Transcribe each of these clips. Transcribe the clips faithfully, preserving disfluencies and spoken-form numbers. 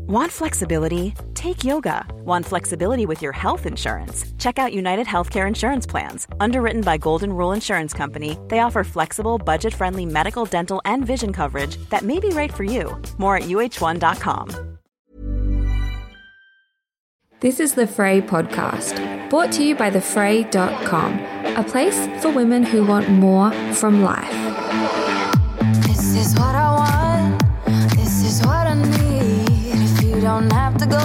Want flexibility? Take yoga. Want flexibility with your health insurance? Check out United Healthcare Insurance Plans. Underwritten by Golden Rule Insurance Company, they offer flexible, budget-friendly medical, dental, and vision coverage that may be right for you. More at U H one dot com. This is the Frey Podcast, brought to you by the fray dot com, a place for women who want more from life. This is what I want, this is what I need. If you don't have to go,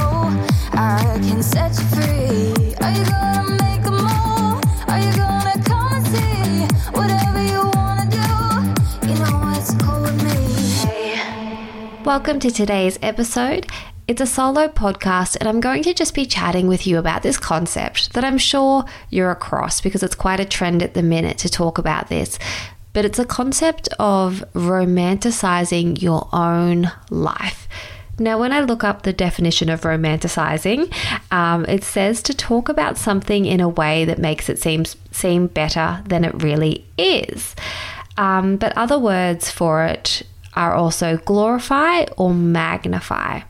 I can set you free. Are you gonna make a move? Are you gonna come and see? Whatever you wanna do, you know it's cool with me. Hey. Welcome to today's episode. It's a solo podcast, and I'm going to just be chatting with you about this concept that I'm sure you're across because it's quite a trend at the minute to talk about this. But it's a concept of romanticizing your own life. Now, when I look up the definition of romanticizing, um, it says to talk about something in a way that makes it seem, seem better than it really is. Um, but other words for it are also glorify or magnify.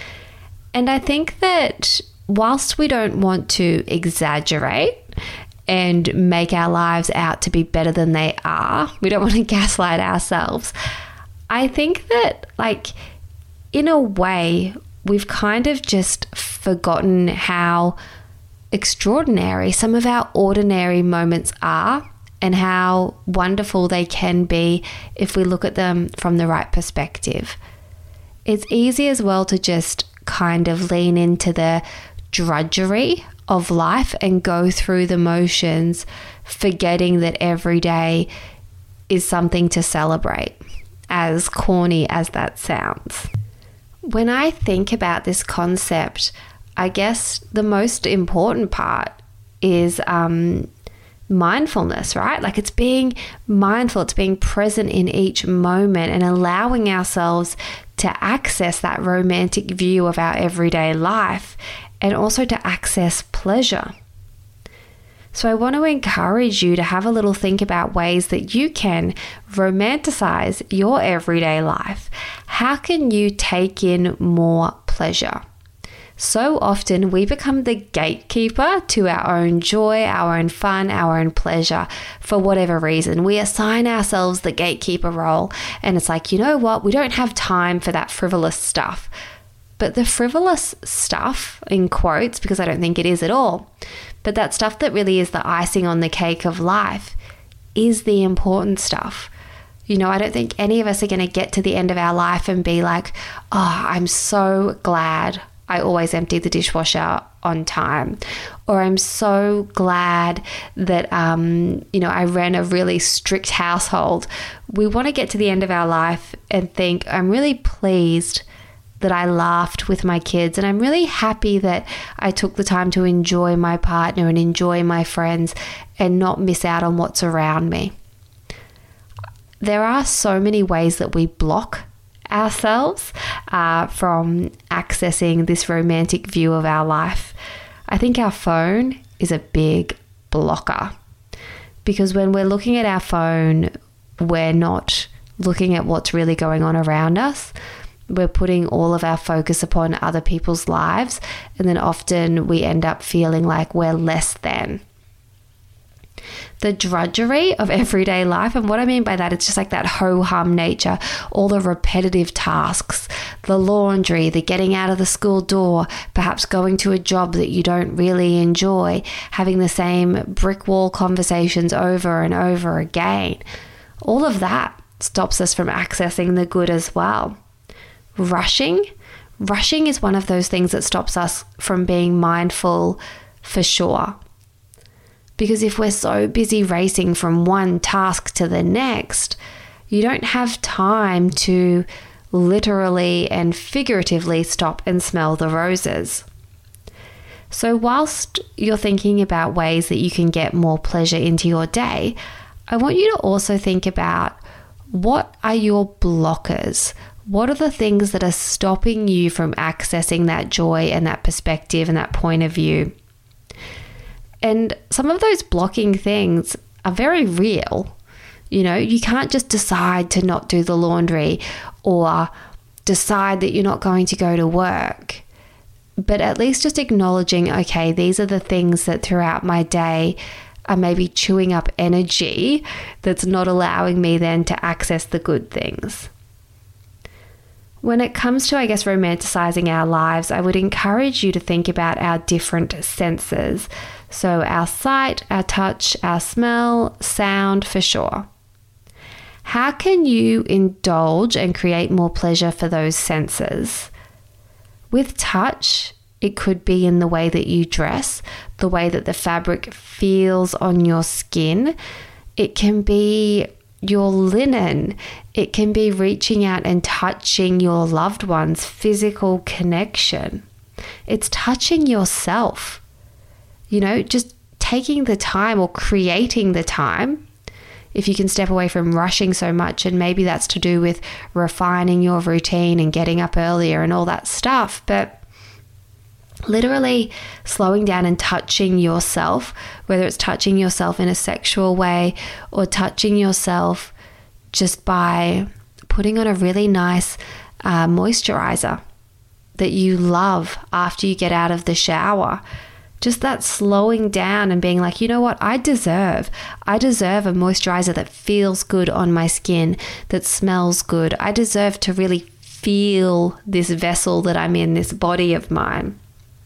And I think that whilst we don't want to exaggerate and make our lives out to be better than they are, we don't want to gaslight ourselves. I think that, like, in a way, we've kind of just forgotten how extraordinary some of our ordinary moments are and how wonderful they can be if we look at them from the right perspective. It's easy as well to just kind of lean into the drudgery of life and go through the motions, forgetting that every day is something to celebrate, as corny as that sounds. When I think about this concept, I guess the most important part is um, mindfulness, right? Like, it's being mindful, it's being present in each moment and allowing ourselves to access that romantic view of our everyday life and also to access pleasure. So I want to encourage you to have a little think about ways that you can romanticize your everyday life. How can you take in more pleasure? So often we become the gatekeeper to our own joy, our own fun, our own pleasure for whatever reason. We assign ourselves the gatekeeper role, and it's like, you know what? We don't have time for that frivolous stuff. But the frivolous stuff, in quotes, because I don't think it is at all, but that stuff that really is the icing on the cake of life is the important stuff. You know, I don't think any of us are going to get to the end of our life and be like, oh, I'm so glad I always empty the dishwasher on time. Or I'm so glad that, um, you know, I ran a really strict household. We want to get to the end of our life and think, I'm really pleased that I laughed with my kids, and I'm really happy that I took the time to enjoy my partner and enjoy my friends and not miss out on what's around me. There are so many ways that we block ourselves uh, from accessing this romantic view of our life. I think our phone is a big blocker, because when we're looking at our phone, we're not looking at what's really going on around us. We're putting all of our focus upon other people's lives, and then often we end up feeling like we're less than. The drudgery of everyday life, and what I mean by that, it's just like that ho-hum nature, all the repetitive tasks, the laundry, the getting out of the school door, perhaps going to a job that you don't really enjoy, having the same brick wall conversations over and over again. All of that stops us from accessing the good as well. Rushing. Rushing is one of those things that stops us from being mindful for sure. Because if we're so busy racing from one task to the next, you don't have time to literally and figuratively stop and smell the roses. So whilst you're thinking about ways that you can get more pleasure into your day, I want you to also think about, what are your blockers? What are the things that are stopping you from accessing that joy and that perspective and that point of view? And some of those blocking things are very real. You know, you can't just decide to not do the laundry or decide that you're not going to go to work, but at least just acknowledging, okay, these are the things that throughout my day are maybe chewing up energy that's not allowing me then to access the good things. When it comes to, I guess, romanticizing our lives, I would encourage you to think about our different senses. So our sight, our touch, our smell, sound for sure. How can you indulge and create more pleasure for those senses? With touch, it could be in the way that you dress, the way that the fabric feels on your skin. It can be your linen. It can be reaching out and touching your loved one's physical connection. It's touching yourself. You know, just taking the time or creating the time. If you can step away from rushing so much, and maybe that's to do with refining your routine and getting up earlier and all that stuff, but literally slowing down and touching yourself, whether it's touching yourself in a sexual way or touching yourself just by putting on a really nice uh, moisturizer that you love after you get out of the shower. Just that slowing down and being like, you know what, I deserve, I deserve a moisturizer that feels good on my skin, that smells good. I deserve to really feel this vessel that I'm in, this body of mine.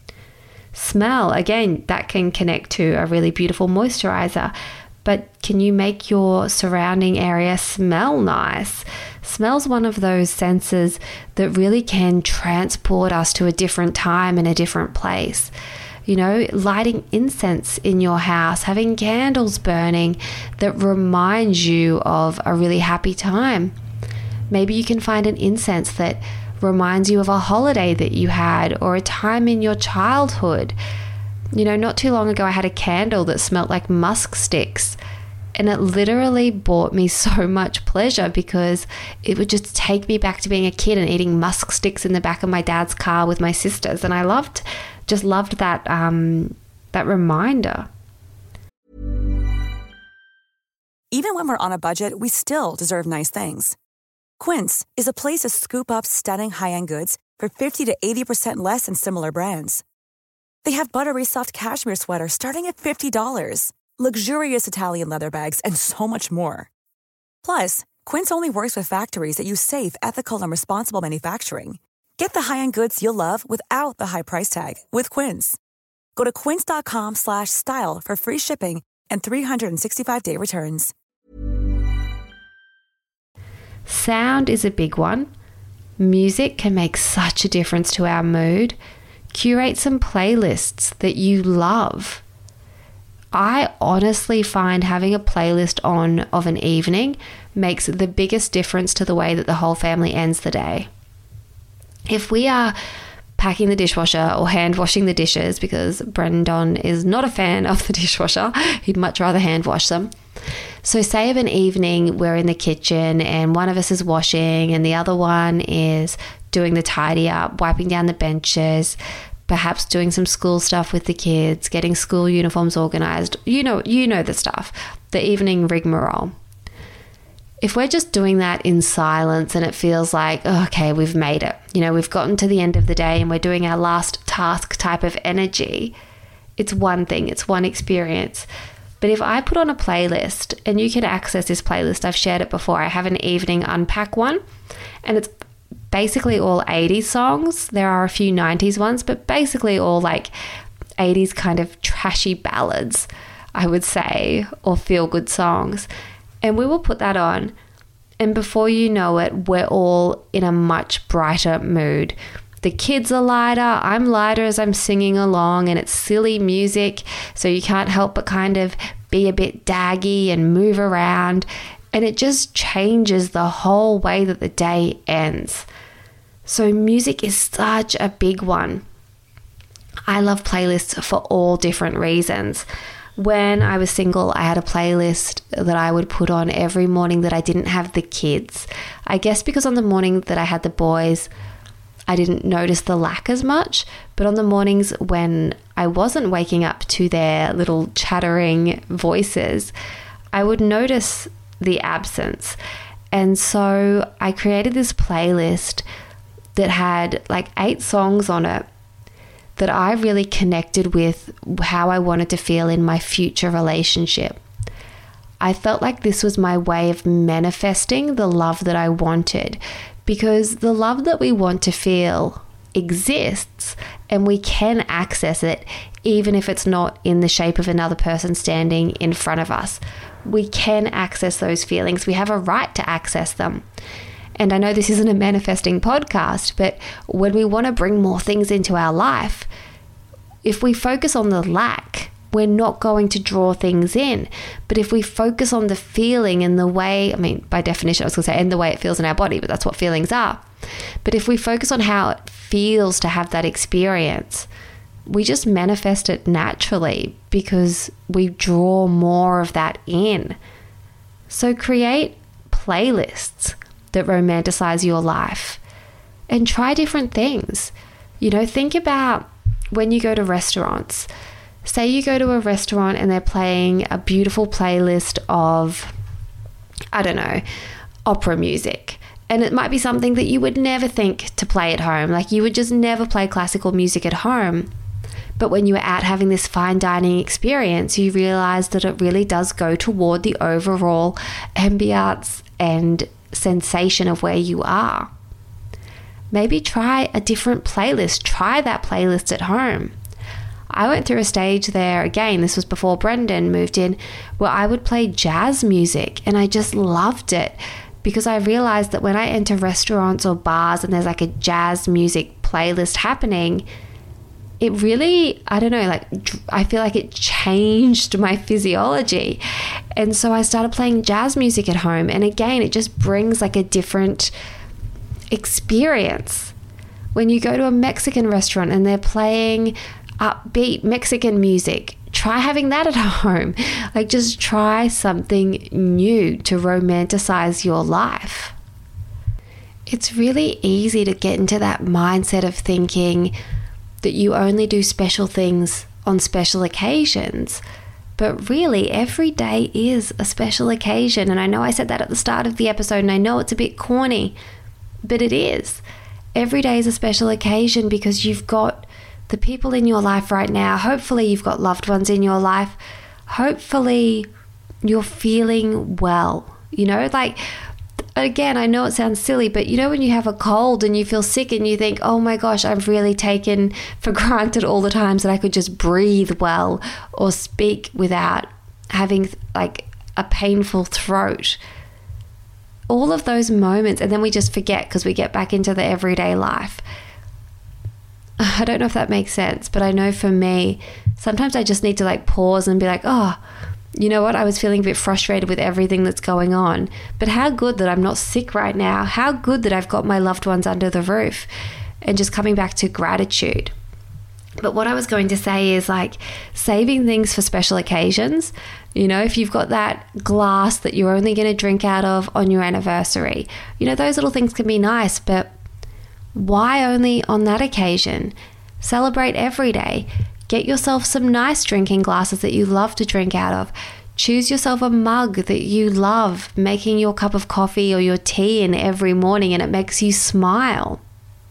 Smell, again, that can connect to a really beautiful moisturizer, but can you make your surrounding area smell nice? Smell's one of those senses that really can transport us to a different time and a different place. You know, lighting incense in your house, having candles burning that reminds you of a really happy time. Maybe you can find an incense that reminds you of a holiday that you had or a time in your childhood. You know, not too long ago, I had a candle that smelled like musk sticks, and it literally brought me so much pleasure because it would just take me back to being a kid and eating musk sticks in the back of my dad's car with my sisters. And I loved, just loved that, um, that reminder. Even when we're on a budget, we still deserve nice things. Quince is a place to scoop up stunning high-end goods for fifty to eighty percent less than similar brands. They have buttery soft cashmere sweaters starting at fifty dollars, luxurious Italian leather bags, and so much more. Plus, Quince only works with factories that use safe, ethical, and responsible manufacturing. Get the high-end goods you'll love without the high price tag with Quince. Go to quince.com slash style for free shipping and three sixty-five day returns. Sound is a big one. Music can make such a difference to our mood. Curate some playlists that you love. I honestly find having a playlist on of an evening makes the biggest difference to the way that the whole family ends the day. If we are packing the dishwasher or hand washing the dishes, because Brendan is not a fan of the dishwasher, he'd much rather hand wash them. So say of an evening we're in the kitchen and one of us is washing and the other one is doing the tidy up, wiping down the benches, perhaps doing some school stuff with the kids, getting school uniforms organized. You know, you know the stuff, the evening rigmarole. If we're just doing that in silence and it feels like, oh, okay, we've made it, you know, we've gotten to the end of the day and we're doing our last task type of energy, it's one thing, it's one experience. But if I put on a playlist, and you can access this playlist, I've shared it before, I have an evening unpack one, and it's basically all eighties songs. There are a few nineties ones, but basically all like eighties kind of trashy ballads, I would say, or feel-good songs. And we will put that on, and before you know it, we're all in a much brighter mood. The kids are lighter, I'm lighter as I'm singing along, and it's silly music, so you can't help but kind of be a bit daggy and move around, and it just changes the whole way that the day ends. So music is such a big one. I love playlists for all different reasons. When I was single, I had a playlist that I would put on every morning that I didn't have the kids. I guess because on the morning that I had the boys, I didn't notice the lack as much, but on the mornings when I wasn't waking up to their little chattering voices, I would notice the absence. And so I created this playlist that had like eight songs on it that I really connected with how I wanted to feel in my future relationship. I felt like this was my way of manifesting the love that I wanted, because the love that we want to feel exists and we can access it even if it's not in the shape of another person standing in front of us. We can access those feelings. We have a right to access them. And I know this isn't a manifesting podcast, but when we want to bring more things into our life, if we focus on the lack, we're not going to draw things in. But if we focus on the feeling and the way, I mean, by definition, I was going to say, and the way it feels in our body, but that's what feelings are. But if we focus on how it feels to have that experience, we just manifest it naturally because we draw more of that in. So create playlists that romanticize your life and try different things. You know, think about when you go to restaurants. Say you go to a restaurant and they're playing a beautiful playlist of, I don't know, opera music. And it might be something that you would never think to play at home. Like you would just never play classical music at home. But when you were out having this fine dining experience, you realize that it really does go toward the overall ambiance and sensation of where you are. Maybe try a different playlist. Try that playlist at home. I went through a stage there, again, this was before Brendan moved in, where I would play jazz music and I just loved it because I realized that when I enter restaurants or bars and there's like a jazz music playlist happening, it really, I don't know, like I feel like it changed my physiology. And so I started playing jazz music at home. And again, it just brings like a different experience. When you go to a Mexican restaurant and they're playing upbeat Mexican music, try having that at home. Like just try something new to romanticize your life. It's really easy to get into that mindset of thinking that you only do special things on special occasions. But really, every day is a special occasion. And I know I said that at the start of the episode, and I know it's a bit corny, but it is. Every day is a special occasion because you've got the people in your life right now. Hopefully you've got loved ones in your life. Hopefully you're feeling well. You know, like, again, I know it sounds silly, but you know when you have a cold and you feel sick and you think, oh my gosh, I've really taken for granted all the times that I could just breathe well or speak without having like a painful throat. All of those moments, and then we just forget because we get back into the everyday life. I don't know if that makes sense, but I know for me, sometimes I just need to like pause and be like, oh, you know what? I was feeling a bit frustrated with everything that's going on, but how good that I'm not sick right now. How good that I've got my loved ones under the roof, and just coming back to gratitude. But what I was going to say is like saving things for special occasions. You know, if you've got that glass that you're only going to drink out of on your anniversary, you know, those little things can be nice, but why only on that occasion? Celebrate every day. Get yourself some nice drinking glasses that you love to drink out of. Choose yourself a mug that you love making your cup of coffee or your tea in every morning and it makes you smile.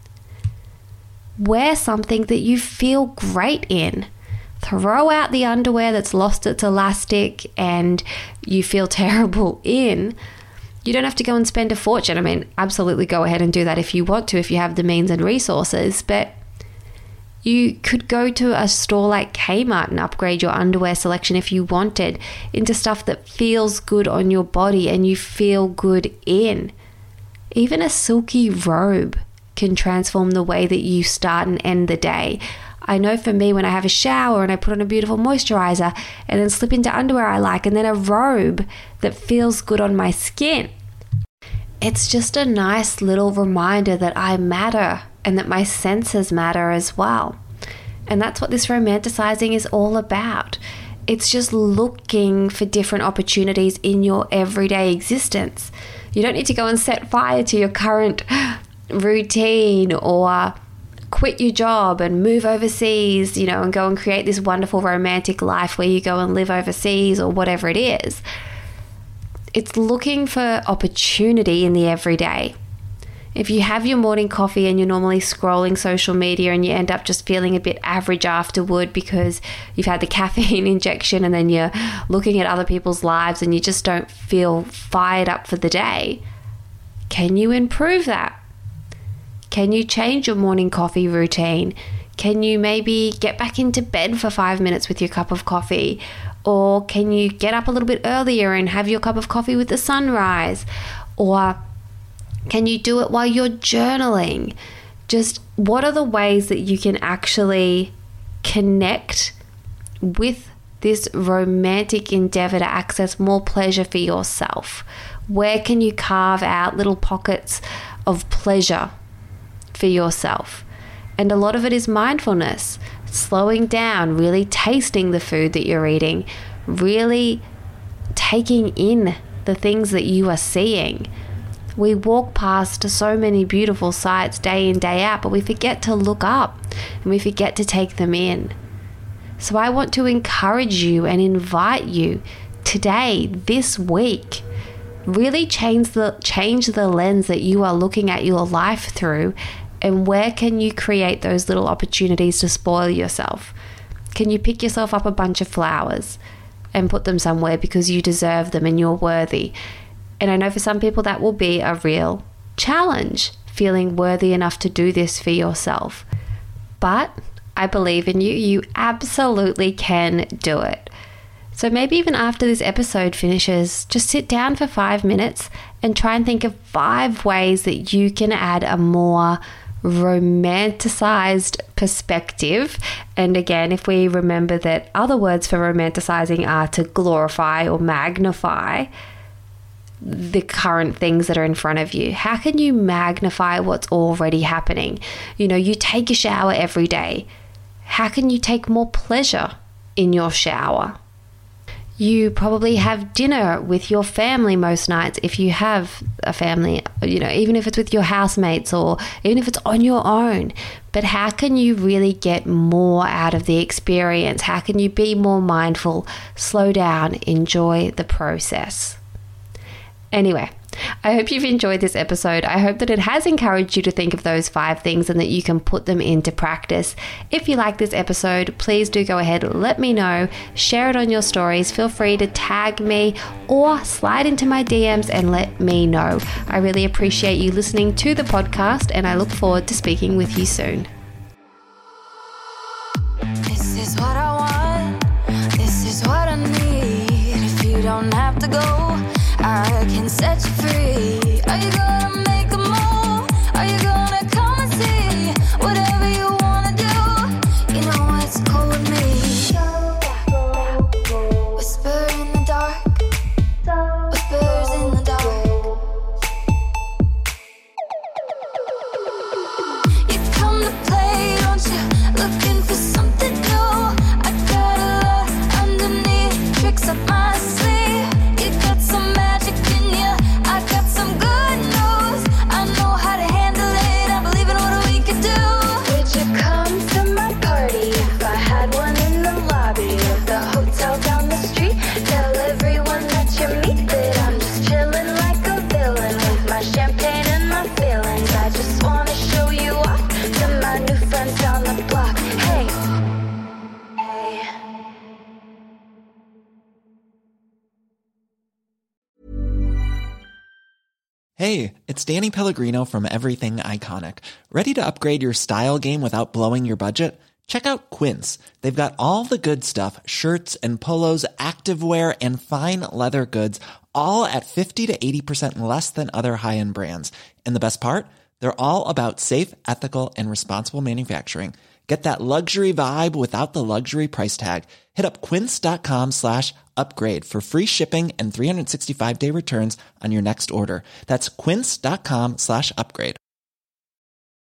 Wear something that you feel great in. Throw out the underwear that's lost its elastic and you feel terrible in. You don't have to go and spend a fortune. I mean, absolutely go ahead and do that if you want to, if you have the means and resources. But you could go to a store like Kmart and upgrade your underwear selection if you wanted into stuff that feels good on your body and you feel good in. Even a silky robe can transform the way that you start and end the day. I know for me, when I have a shower and I put on a beautiful moisturizer and then slip into underwear I like and then a robe that feels good on my skin, it's just a nice little reminder that I matter and that my senses matter as well. And that's what this romanticizing is all about. It's just looking for different opportunities in your everyday existence. You don't need to go and set fire to your current routine or quit your job and move overseas, you know, and go and create this wonderful romantic life where you go and live overseas or whatever it is. It's looking for opportunity in the everyday. If you have your morning coffee and you're normally scrolling social media and you end up just feeling a bit average afterward because you've had the caffeine injection and then you're looking at other people's lives and you just don't feel fired up for the day, can you improve that? Can you change your morning coffee routine? Can you maybe get back into bed for five minutes with your cup of coffee? Or can you get up a little bit earlier and have your cup of coffee with the sunrise? Or can you do it while you're journaling? Just what are the ways that you can actually connect with this romantic endeavor to access more pleasure for yourself? Where can you carve out little pockets of pleasure for yourself? And a lot of it is mindfulness, slowing down, really tasting the food that you're eating, really taking in the things that you are seeing. We walk past so many beautiful sights day in, day out, but we forget to look up and we forget to take them in. So I want to encourage you and invite you today, this week, really change the, change the lens that you are looking at your life through, and where can you create those little opportunities to spoil yourself? Can you pick yourself up a bunch of flowers and put them somewhere because you deserve them and you're worthy? And I know for some people that will be a real challenge, feeling worthy enough to do this for yourself. But I believe in you. You absolutely can do it. So maybe even after this episode finishes, just sit down for five minutes and try and think of five ways that you can add a more romanticized perspective. And again, if we remember that other words for romanticizing are to glorify or magnify the current things that are in front of you. How can you magnify what's already happening? You know, you take a shower every day. How can you take more pleasure in your shower? You probably have dinner with your family most nights if you have a family, you know, even if it's with your housemates or even if it's on your own. But how can you really get more out of the experience? How can you be more mindful, slow down, enjoy the process? Anyway, I hope you've enjoyed this episode. I hope that it has encouraged you to think of those five things and that you can put them into practice. If you like this episode, please do go ahead, let me know, share it on your stories. Feel free to tag me or slide into my D Ms and let me know. I really appreciate you listening to the podcast and I look forward to speaking with you soon. This is what I want. This is what I need. If you don't have to go, I can set you free. Are you gonna make a move? Are you gonna come and see? Whatever you wanna do, you know it's cool with me. Whisper in the dark, whispers in the dark. You come to play, don't you? Looking for something new. I got a lot underneath, tricks up my sleeve. You got some magic in you, I got some good news. I know how to handle it, I believe in what we could do. Would you come to my party if I had one in the lobby of the hotel down the street? Tell everyone that you meet that I'm just chilling like a villain with my champagne and my feelings. I just wanna show you off to my new friends down the block. Hey, hey. Hey, it's Danny Pellegrino from Everything Iconic. Ready to upgrade your style game without blowing your budget? Check out Quince. They've got all the good stuff, shirts and polos, activewear, and fine leather goods, all at fifty to eighty percent less than other high-end brands. And the best part? They're all about safe, ethical, and responsible manufacturing. Get that luxury vibe without the luxury price tag. Hit up quince.com slash upgrade for free shipping and three sixty-five day returns on your next order. That's quince.com slash upgrade.